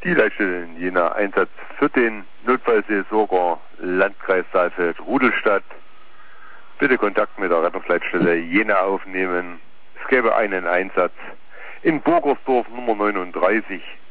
Zielleitstelle in Jena, Einsatz für den Notfallseelsorger Landkreis Saalfeld-Rudolstadt. Bitte Kontakt mit der Rettungsleitstelle Jena aufnehmen. Es gäbe einen Einsatz in Burgersdorf Nummer 39